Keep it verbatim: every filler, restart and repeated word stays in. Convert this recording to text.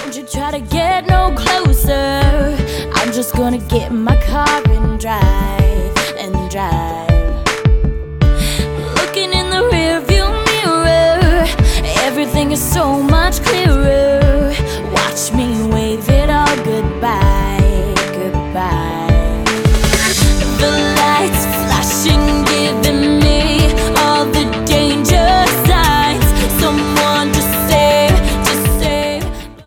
Don't you try to get no closer. I'm just gonna get in my car and drive, and drive. Looking in the rearview mirror, everything is so